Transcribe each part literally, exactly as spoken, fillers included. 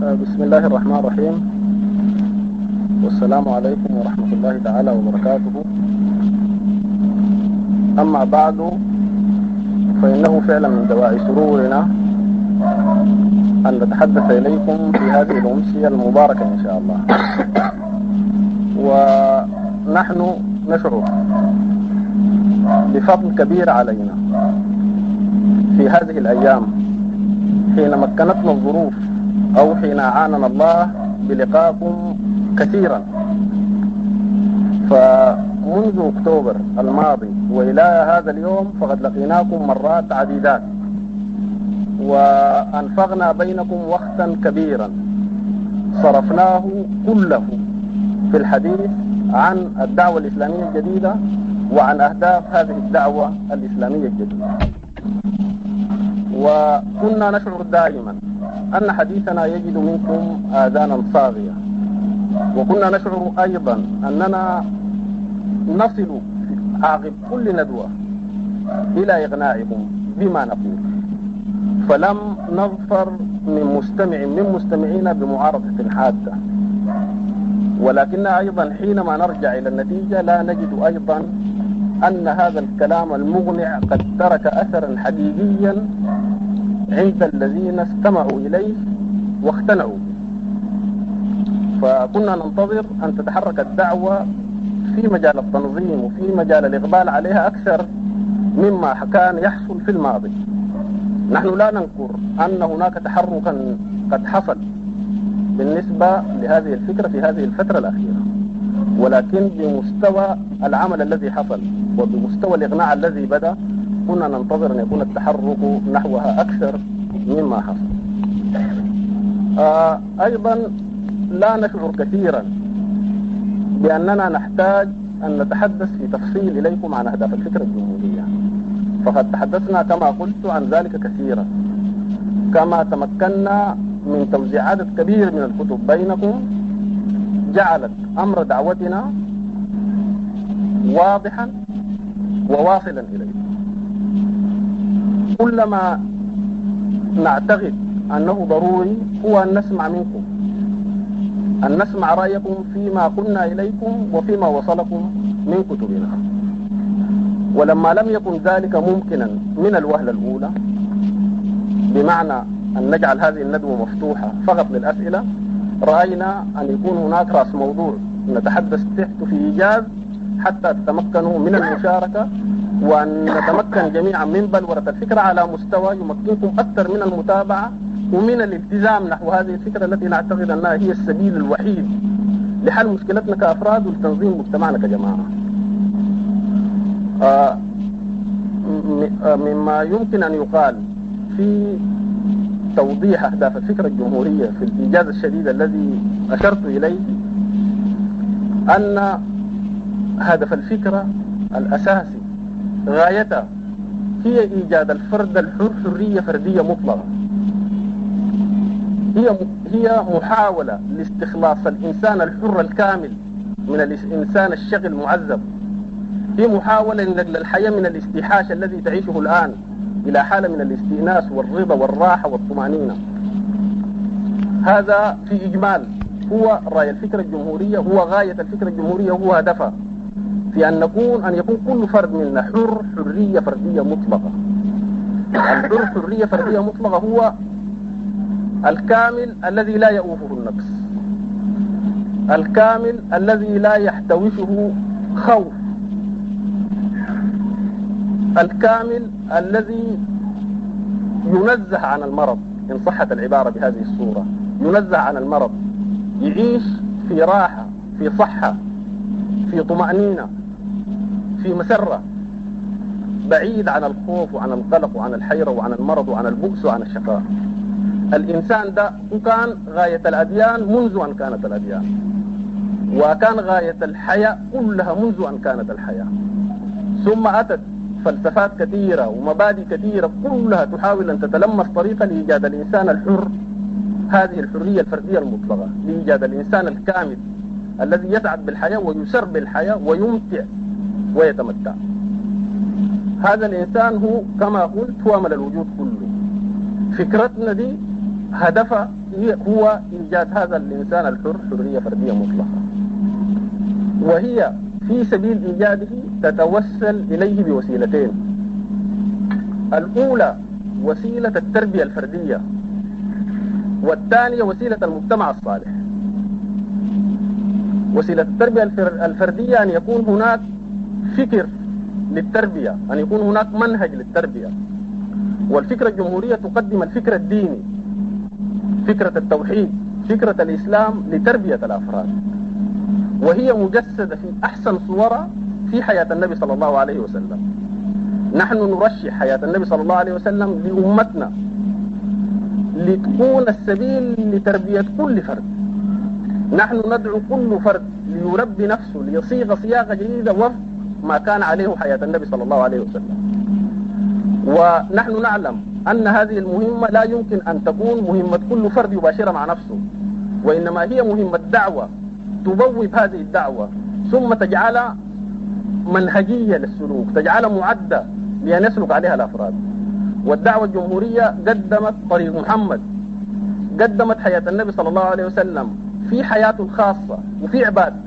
بسم الله الرحمن الرحيم، والسلام عليكم ورحمة الله تعالى وبركاته. أما بعد، فإنه فعلا من دواعي سرورنا أن نتحدث إليكم في هذه الأمسية المباركة إن شاء الله. ونحن نشعر بفضل كبير علينا في هذه الأيام حين مكنتنا الظروف أو حين أعاننا الله بلقاكم كثيرا. فمنذ أكتوبر الماضي وإلى هذا اليوم فقد لقيناكم مرات عديدات، وأنفقنا بينكم وقتا كبيرا صرفناه كله في الحديث عن الدعوة الإسلامية الجديدة وعن أهداف هذه الدعوة الإسلامية الجديدة. وكنا نشعر دائما أن حديثنا يجد منكم آذانا صاغية، وكنا نشعر أيضا أننا نصل عقب كل ندوة إلى إقناعكم بما نقول، فلم نظفر من مستمع من مستمعين بمعارضة حادة. ولكن أيضا حينما نرجع إلى النتيجة لا نجد أيضا أن هذا الكلام المغنع قد ترك أثرا حقيقيا عند الذين استمعوا إليه واقتنعوا. فكنا ننتظر أن تتحرك الدعوة في مجال التنظيم وفي مجال الإقبال عليها أكثر مما كان يحصل في الماضي. نحن لا ننكر أن هناك تحركا قد حصل بالنسبة لهذه الفكرة في هذه الفترة الأخيرة، ولكن بمستوى العمل الذي حصل وبمستوى الإقناع الذي بدأ كنا ننتظر أن يكون التحرك نحوها أكثر مما حصل. آه أيضا لا نشعر كثيرا بأننا نحتاج أن نتحدث في تفصيل إليكم عن أهداف الفكرة الجمهورية، فقد تحدثنا كما قلت عن ذلك كثيرا، كما تمكنا من توزيع عدد كبير من الكتب بينكم جعلت أمر دعوتنا واضحا وواصلا إليكم. كلما نعتقد أنه ضروري هو أن نسمع منكم، أن نسمع رأيكم فيما قلنا إليكم وفيما وصلكم من كتبنا. ولما لم يكن ذلك ممكنا من الوهلة الأولى، بمعنى أن نجعل هذه الندوة مفتوحة فقط للأسئلة، رأينا أن يكون هناك رأس موضوع نتحدث تحته في إيجاز حتى تتمكنوا من المشاركة، وأن نتمكن جميعا من بلورة الفكرة على مستوى يمكنكم أكثر من المتابعة ومن الالتزام نحو هذه الفكرة التي نعتقد أنها هي السبيل الوحيد لحل مشكلتنا كأفراد ولتنظيم مجتمعنا كجماعة. آه مما يمكن أن يقال في توضيح أهداف الفكرة الجمهورية في الإيجاز الشديد الذي أشرت إليه، أن هدف الفكرة الأساسي غايتها هي إيجاد الفرد الحر حرية فردية مطلقة. هي هي محاولة لاستخلاص الإنسان الحر الكامل من الإنسان الشقي المعذب. هي محاولة لنقل الحياة من الاستيحاش الذي تعيشه الآن إلى حالة من الاستئناس والرضا والراحة والطمأنينة. هذا في إجمال هو رأي الفكرة الجمهورية، هو غاية الفكرة الجمهورية، هو هدفها في أن نكون أن يكون كل فرد منا حر حرية فردية مطلقة. الحر حرية فردية مطلقة هو الكامل الذي لا يؤوفه النقص، الكامل الذي لا يحتوشه خوف، الكامل الذي ينزه عن المرض إن صحت العبارة بهذه الصورة، ينزه عن المرض، يعيش في راحة، في صحة، في طمأنينة، في مسرة، بعيد عن الخوف وعن القلق وعن الحيرة وعن المرض وعن البؤس وعن الشقاء. الإنسان ده كان غاية الأديان منذ أن كانت الأديان، وكان غاية الحياة كلها منذ أن كانت الحياة. ثم أتت فلسفات كثيرة ومبادئ كثيرة كلها تحاول أن تتلمس طريقة لإيجاد الإنسان الحر، هذه الحرية الفردية المطلقة، لإيجاد الإنسان الكامل الذي يسعد بالحياة ويسر بالحياة ويمتع ويتمتع. هذا الإنسان هو كما قلت هو أمل الوجود كله. فكرتنا دي هدفه هو إيجاد هذا الإنسان الحر حرية فردية مطلقة، وهي في سبيل إيجاده تتوسل إليه بوسيلتين. الأولى وسيلة التربية الفردية، والثانية وسيلة المجتمع الصالح. وسيلة التربية الفردية أن يكون هناك فكر للتربية، أن يكون هناك منهج للتربية. والفكرة الجمهورية تقدم الفكر الديني، فكرة التوحيد، فكرة الإسلام لتربية الأفراد، وهي مجسدة في أحسن صورها في حياة النبي صلى الله عليه وسلم. نحن نرشح حياة النبي صلى الله عليه وسلم لأمتنا لتكون السبيل لتربية كل فرد. نحن ندعو كل فرد ليربي نفسه، ليصيغ صياغة جديدة وفق ما كان عليه حياة النبي صلى الله عليه وسلم. ونحن نعلم أن هذه المهمة لا يمكن أن تكون مهمة كل فرد يباشرها مع نفسه، وإنما هي مهمة دعوة تبوب هذه الدعوة ثم تجعلها منهجية للسلوك، تجعلها معدة لأن يسلك عليها الأفراد. والدعوة الجمهورية قدمت طريق محمد، قدمت حياة النبي صلى الله عليه وسلم في حياته الخاصة وفي عبادته،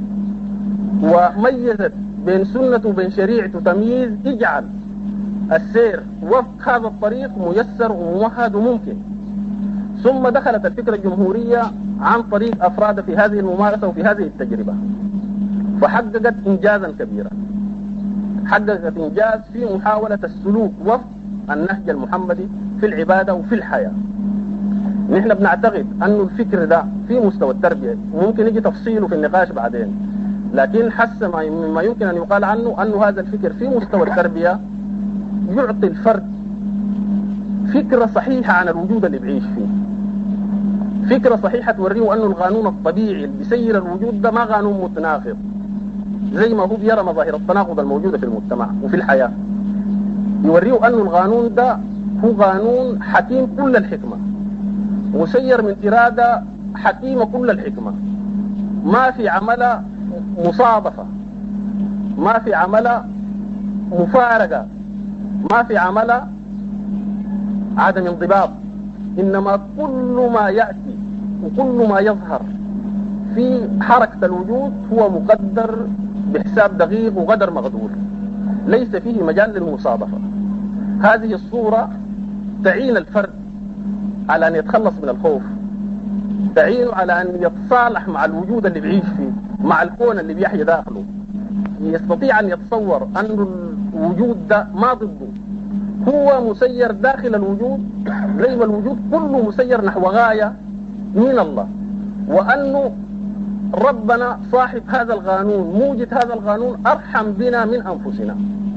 وميزت بين سنته وبين شريعته تمييز يجعل السير وفق هذا الطريق ميسر وممهد وممكن. ثم دخلت الفكرة الجمهورية عن طريق أفراد في هذه الممارسة وفي هذه التجربة، فحققت إنجازا كبيرا، حققت إنجاز في محاولة السلوك وفق النهج المحمدي في العبادة وفي الحياة. نحن بنعتقد أن الفكر ده في مستوى التربية ممكن يجي تفصيله في النقاش بعدين، لكن حس ما يمكن أن يقال عنه أنه هذا الفكر في مستوى التربية يعطي الفرد فكرة صحيحة عن الوجود اللي بعيش فيه، فكرة صحيحة توريه أنه القانون الطبيعي اللي بيسير الوجود ده ما قانون متناقض زي ما هو بيرى مظاهر التناقض الموجودة في المجتمع وفي الحياة. يوريه أنه القانون ده هو قانون حكيم كل الحكمة، مسير من إرادة حكيمة كل الحكمة، ما في عملة مصادفة، ما في عملة مفارقة، ما في عملة عدم انضباط، إنما كل ما يأتي وكل ما يظهر في حركة الوجود هو مقدر بحساب دقيق وقدر مقدور، ليس فيه مجال للمصادفة. هذه الصورة تعين الفرد على أن يتخلص من الخوف، تعينه على أن يتصالح مع الوجود اللي بيعيش فيه، مع الكون اللي بيحيي داخله، يستطيع أن يتصور أن الوجود ده ما ضده، هو مسير داخل الوجود زي ما الوجود كله مسير نحو غاية من الله، وأنه ربنا صاحب هذا القانون موجد هذا القانون أرحم بنا من أنفسنا،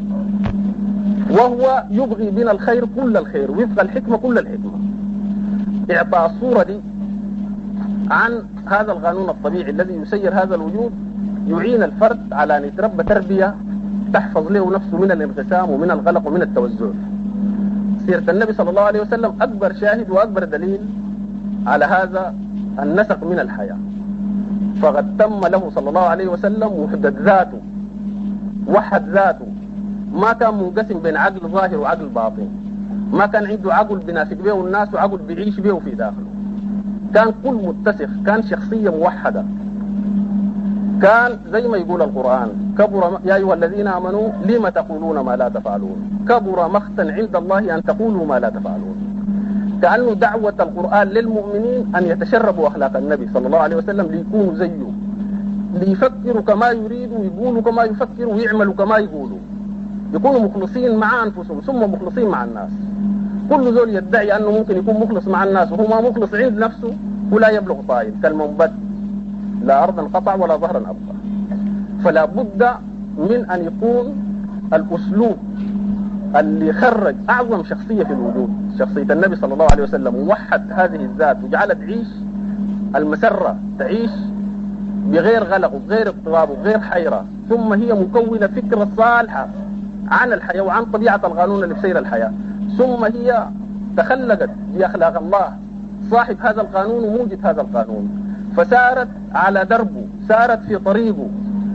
وهو يبغي بنا الخير كل الخير وفق الحكمة كل الحكمة. إعطاء الصورة دي عن هذا القانون الطبيعي الذي يسير هذا الوجود يعين الفرد على أن يتربى تربية تحفظ له نفسه من الانقسام ومن القلق ومن التوزع. سيرة النبي صلى الله عليه وسلم أكبر شاهد وأكبر دليل على هذا النسق من الحياة، فقد تم له صلى الله عليه وسلم وحدة ذاته، وحد ذاته، ما كان منقسم بين عقل ظاهر وعقل باطن، ما كان عنده عقل بناسك به الناس وعقل بيعيش به في داخله، كان كل متسخ، كان شخصية موحدة، كان زي ما يقول القرآن كبر يا أيها الذين آمنوا لما تقولون ما لا تفعلون، كبر مقتا عند الله أن تقولوا ما لا تفعلون. كأنه دعوة القرآن للمؤمنين أن يتشربوا أخلاق النبي صلى الله عليه وسلم ليكونوا زيه، ليفكروا كما يريدوا ويقولوا كما يفكروا ويعملوا كما يقولوا، يكونوا مخلصين مع أنفسهم ثم مخلصين مع الناس. كل ذول يدعي أنه ممكن يكون مخلص مع الناس وهو ما مخلص عند نفسه ولا يبلغ طائل كالمنبت، لا أرضا قطع ولا ظهرا أبقى. فلا بد من أن يكون الأسلوب اللي خرج أعظم شخصية في الوجود، شخصية النبي صلى الله عليه وسلم، ووحد هذه الذات وجعلها تعيش المسرة، تعيش بغير غلق وغير اضطراب وغير حيرة، ثم هي مكونة فكرة صالحة عن الحياة وعن طبيعة القانون اللي بسير الحياة، ثم هي تخلقت بأخلاق الله صاحب هذا القانون وموجد هذا القانون، فسارت على دربه، سارت في طريقه،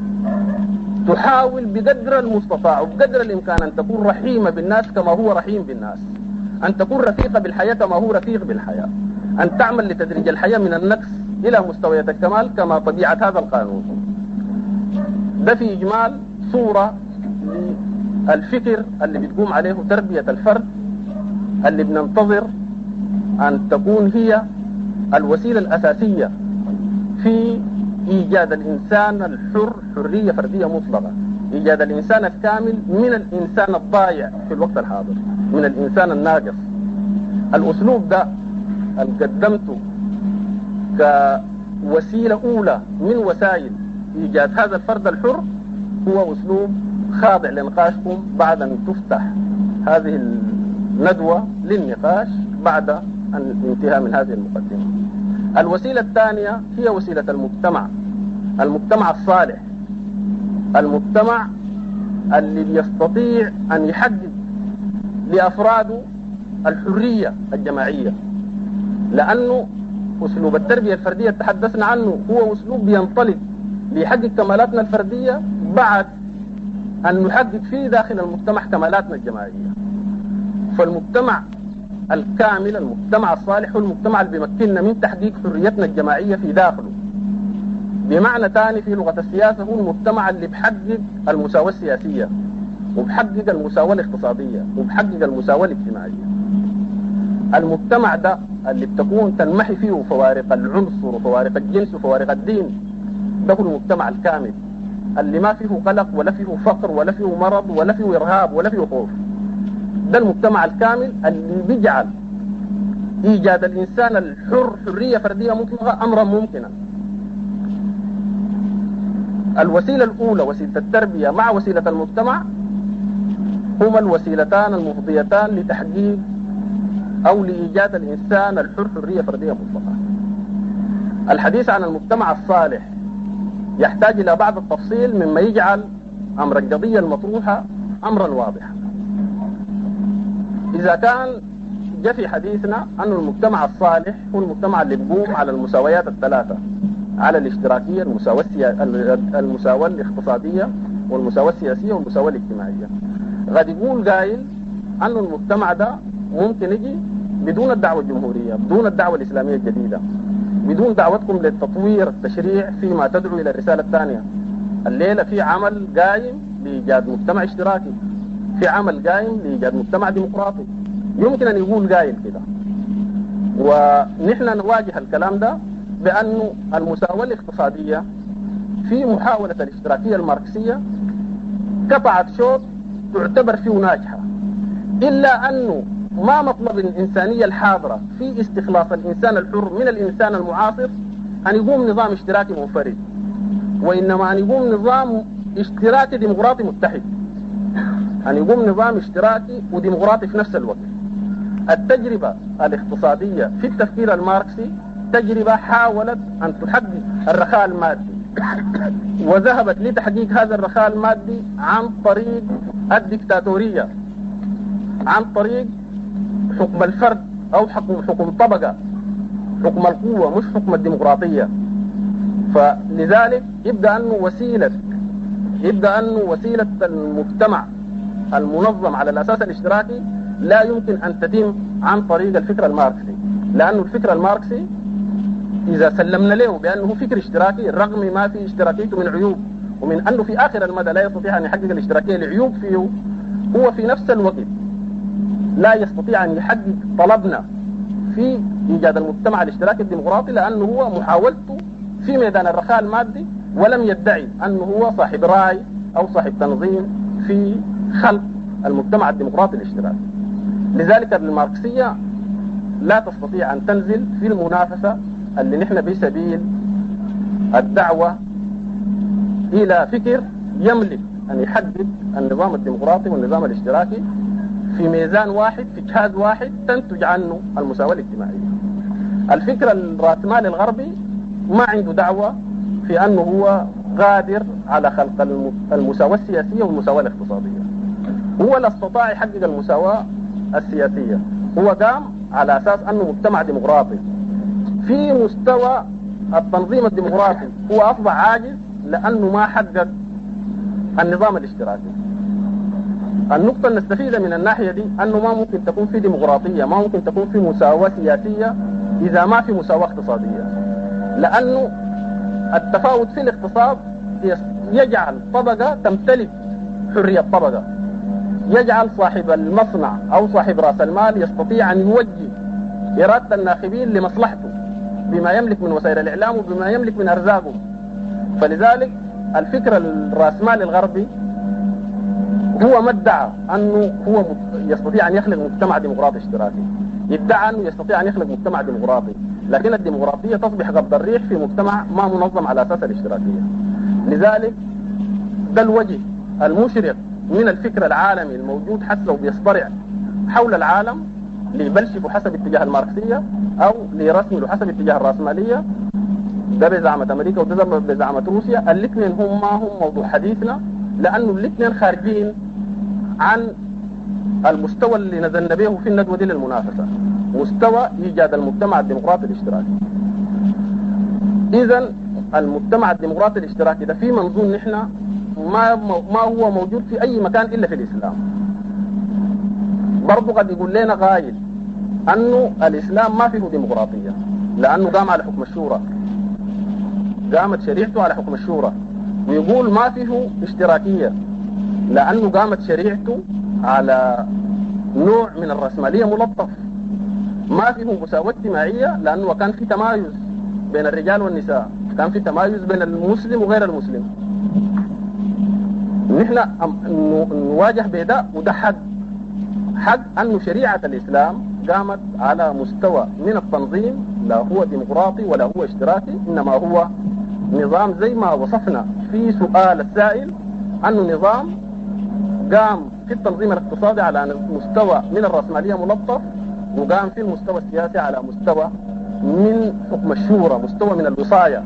تحاول بقدر المستطاع وبقدر الإمكان أن تكون رحيمة بالناس كما هو رحيم بالناس، أن تكون رفيقة بالحياة كما هو رفيق بالحياة. أن تعمل لتدريج الحياة من النقص إلى مستويات الكمال كما طبيعة هذا القانون. ده في إجمال صورة للفكر اللي بتقوم عليه تربية الفرد، اللي بننتظر أن تكون هي الوسيلة الأساسية في إيجاد الإنسان الحر حرية فردية مطلقة، إيجاد الإنسان الكامل من الإنسان الضايع في الوقت الحاضر، من الإنسان الناقص. الأسلوب ده اللي قدمته كوسيلة أولى من وسائل إيجاد هذا الفرد الحر هو أسلوب خاضع لنقاشكم بعد أن تفتح هذه الندوة للنقاش بعد الانتهاء من هذه المقدمة. الوسيلة الثانية هي وسيلة المجتمع، المجتمع الصالح، المجتمع اللي بيستطيع أن يحقق لأفراده الحرية الجماعية، لأنه أسلوب التربية الفردية تحدثنا عنه هو أسلوب بينطلق ليحقق كمالاتنا الفردية بعد أن نحقق فيه داخل المجتمع كمالاتنا الجماعية. فالمجتمع الكامل، المجتمع الصالح، هو المجتمع اللي بيمكننا من تحقيق حريتنا الجماعية في داخله. بمعنى ثاني في لغة السياسة هو المجتمع اللي بحقق المساواة السياسية وبحقق المساواة الاقتصادية وبحقق المساواة الاجتماعية. المجتمع ده اللي بتكون تنمحي فيه فوارق العنصر وفوارق الجنس وفوارق الدين، ده هو المجتمع الكامل اللي ما فيه قلق ولا فيه فقر ولا فيه مرض ولا فيه إرهاب ولا فيه خوف. ده المجتمع الكامل اللي بيجعل إيجاد الإنسان الحر حرية فردية مطلقة أمرا ممكنا. الوسيلة الأولى وسيلة التربية مع وسيلة المجتمع هما الوسيلتان المفضيتان لتحقيق أو لإيجاد الإنسان الحر حرية فردية مطلقة. الحديث عن المجتمع الصالح يحتاج إلى بعض التفصيل مما يجعل أمر القضية المطروحة أمرا واضحا. إذا كان جاء في حديثنا أن المجتمع الصالح هو المجتمع اللي بيقوم على المساويات الثلاثة، على الاشتراكية، المساواة المساواة الاقتصادية والمساواة السياسية والمساواة الاجتماعية. قد يقول قائل أن المجتمع ده ممكن يجي بدون الدعوة الجمهورية، بدون الدعوة الإسلامية الجديدة، بدون دعوتكم للتطوير التشريع فيما تدعو إلى الرسالة الثانية. الليلة في عمل قائم لإيجاد مجتمع اشتراكي، في عمل قائم لإيجاد مجتمع ديمقراطي. يمكن أن يقول قائل كده، ونحن نواجه الكلام ده بأنه المساواة الاقتصادية في محاولة الاشتراكية الماركسية قطعت شوط تعتبر فيه ناجحة، إلا أنه ما مطلب الإنسانية الحاضرة في استخلاص الإنسان الحر من الإنسان المعاصر أن يقوم نظام اشتراكي منفرد، وإنما أن يقوم نظام اشتراكي ديمقراطي متحد، أن يقوم نظام اشتراكي وديمقراطي في نفس الوقت. التجربة الاقتصادية في التفكير الماركسي تجربة حاولت أن تحقق الرخاء المادي، وذهبت لتحقيق هذا الرخاء المادي عن طريق الدكتاتورية، عن طريق حكم الفرد أو حكم حكم طبقة، حكم القوة مش حكم الديمقراطية. فلذلك يبدأ أنه وسيلة يبدأ أنه وسيلة المجتمع المنظم على الأساس الاشتراكي لا يمكن أن تتم عن طريق الفكر الماركسي، لأنه الفكر الماركسي إذا سلمنا له بأنه فكر اشتراكي رغم ما في اشتراكيته من عيوب، ومن أنه في آخر المدى لا يستطيع أن يحقق الاشتراكية لعيوب فيه، هو في نفس الوقت لا يستطيع أن يحقق طلبنا في إيجاد المجتمع الاشتراكي الديمقراطي، لأنه هو محاولته في ميدان الرخاء المادي، ولم يدعي أنه هو صاحب رأي أو صاحب تنظيم في خلق المجتمع الديمقراطي الاشتراكي. لذلك الماركسية لا تستطيع أن تنزل في المنافسة اللي نحن بسبيل الدعوة إلى فكر يملك أن يحدد النظام الديمقراطي والنظام الاشتراكي في ميزان واحد، في جهاز واحد تنتج عنه المساواة الاجتماعية. الفكر الرأسمالي الغربي ما عنده دعوة في أنه هو قادر على خلق المساواة السياسية والمساواة الاقتصادية. هو لا استطاع يحقق المساواة السياسية، هو قام على أساس أنه مجتمع ديمقراطي. في مستوى التنظيم الديمقراطي هو أصبح عاجز لأنه ما حقق النظام الاشتراكي. النقطة اللي نستفيدها من الناحية دي أنه ما ممكن تكون في ديمقراطية، ما ممكن تكون في مساواة سياسية إذا ما في مساواة اقتصادية، لأنه التفاوت في الاقتصاد يجعل طبقة تمتلك حرية طبقة، يجعل صاحب المصنع أو صاحب رأس المال يستطيع أن يوجه إرادة الناخبين لمصلحته بما يملك من وسائل الإعلام وبما يملك من أرزاقه. فلذلك الفكر الرأسمالي الغربي هو ما ادعى أنه هو يستطيع أن يخلق مجتمع ديمقراطي اشتراكي، ادعى أنه يستطيع أن يخلق مجتمع ديمقراطي، لكن الديمقراطية تصبح قبض الريح في مجتمع ما منظم على أساس الاشتراكية. لذلك ده الوجه المشرق من الفكر العالمي الموجود حتى بيصطرع حول العالم ليبلشفوا حسب اتجاه الماركسية أو ليرسموا حسب اتجاه الرأسمالية. ده بزعمة أمريكا وده بزعمة روسيا، الاثنين هم ما هم موضوع حديثنا، لأنه الاثنين خارجين عن المستوى اللي نزلنا به في الندوة دي للمنافسة، مستوى إيجاد المجتمع الديمقراطي الاشتراكي. إذن المجتمع الديمقراطي الاشتراكي ده في منظور نحن ما ما هو موجود في أي مكان إلا في الإسلام. برضو قد يقول لنا قائل أنه الإسلام ما فيه ديمقراطية لأنه قام على حكم الشورى، قامت شريعته على حكم الشورى، ويقول ما فيه اشتراكية لأنه قامت شريعته على نوع من الرأسمالية ملطف، ما فيه مساواة اجتماعية لأنه كان في تمايز بين الرجال والنساء، كان في تمايز بين المسلم وغير المسلم. نحن نواجه بده، وده حق حق أن شريعة الإسلام قامت على مستوى من التنظيم لا هو ديمقراطي ولا هو اشتراكي، إنما هو نظام زي ما وصفنا في سؤال السائل أنه نظام قام في التنظيم الاقتصادي على مستوى من الرأسمالية ملطف، وقام في المستوى السياسي على مستوى من حكم الشورى، مستوى من الوصاية.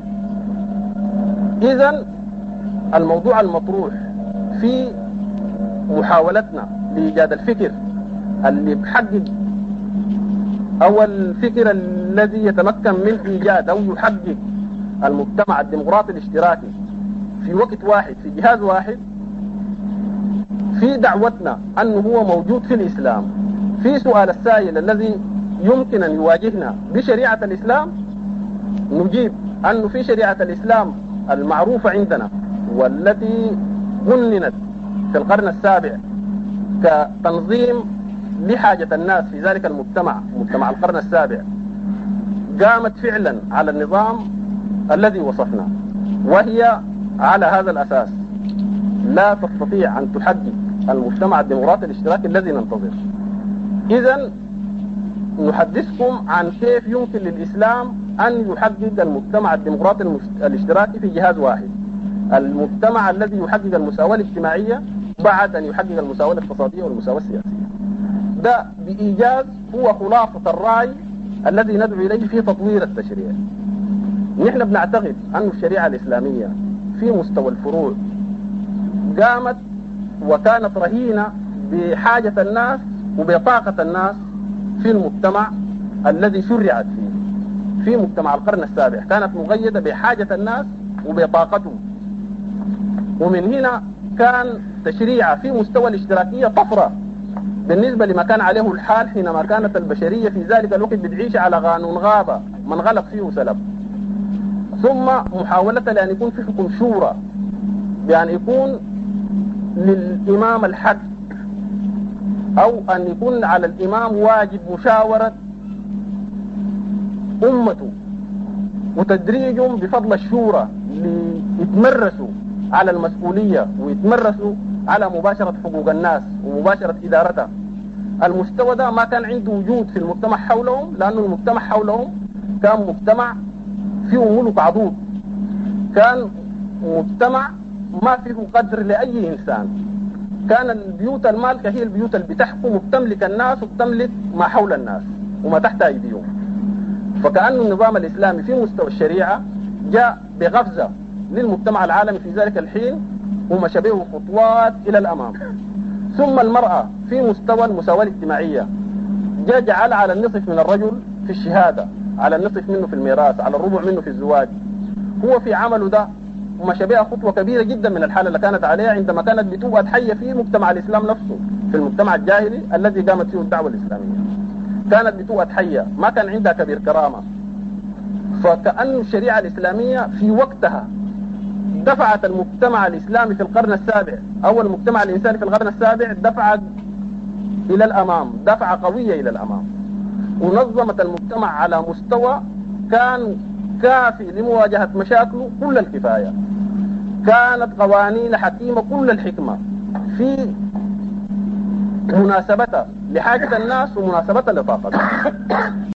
إذن الموضوع المطروح في محاولتنا لإيجاد الفكر اللي بحقق أو الفكر الذي يتمكن من إيجاد أو يحقق المجتمع الديمقراطي الاشتراكي في وقت واحد في جهاز واحد، في دعوتنا أنه هو موجود في الإسلام، في سؤال السائل الذي يمكن أن يواجهنا بشريعة الإسلام، نجيب أنه في شريعة الإسلام المعروفة عندنا والتي بنيت في القرن السابع كتنظيم لحاجة الناس في ذلك المجتمع، مجتمع القرن السابع، قامت فعلا على النظام الذي وصفنا، وهي على هذا الأساس لا تستطيع أن تحقق المجتمع الديمقراطي الاشتراكي الذي ننتظر. إذن نحدثكم عن كيف يمكن للإسلام أن يحقق المجتمع الديمقراطي الاشتراكي في جهاز واحد، المجتمع الذي يحقق المساواة الاجتماعية بعد أن يحقق المساواة الاقتصادية والمساواة السياسية. ده بإيجاز هو خلاصة الرأي الذي ندعو إليه في تطوير التشريع. نحن بنعتقد أن الشريعة الإسلامية في مستوى الفروع قامت وكانت رهينة بحاجة الناس وبطاقة الناس في المجتمع الذي شرعت فيه. في مجتمع القرن السابع كانت مقيدة بحاجة الناس وبطاقتهم، ومن هنا كان تشريعها في مستوى الاشتراكية طفرة بالنسبة لما كان عليه الحال حينما كانت البشرية في ذلك الوقت بتعيش على قانون غابة من غلق فيه سلب، ثم محاولة لأن يكون في حكم شورى بأن يكون للإمام الحق أو أن يكون على الإمام واجب مشاورة أمته وتدريجهم بفضل الشورى ليتمرسوا على المسؤولية ويتمرسوا على مباشرة حقوق الناس ومباشرة إدارتها. المستوى ده ما كان عنده وجود في المجتمع حولهم، لأنه المجتمع حولهم كان مجتمع فيه ملك عضوض، كان مجتمع ما فيه قدر لأي إنسان، كان البيوت المالكة هي البيوت اللي بتحكم وبتملك الناس وبتملك ما حول الناس وما تحت أيديهم. فكأن النظام الإسلامي في مستوى الشريعة جاء بغفزة للمجتمع العالمي في ذلك الحين ومشى به خطوات إلى الأمام. ثم المرأة في مستوى المساواة الاجتماعية جاء جعل على النصف من الرجل في الشهادة، على النصف منه في الميراث، على الربع منه في الزواج. هو في عمله ده ومشى بها خطوة كبيرة جدا من الحالة اللي كانت عليها عندما كانت بتوأد حية في مجتمع الإسلام نفسه، في المجتمع الجاهلي الذي قامت فيه الدعوة الإسلامية. كانت بتوأة حية، ما كان عندها كبير كرامة. فكأن الشريعة الإسلامية في وقتها دفعت المجتمع الإسلامي في القرن السابع أو المجتمع الإنساني في القرن السابع دفعت إلى الأمام، دفعة قوية إلى الأمام، ونظمت المجتمع على مستوى كان كافي لمواجهة مشاكله كل الكفاية. كانت قوانين حكيمة كل الحكمة في مناسبتها لحاجة الناس ومناسبتها لطاقتها.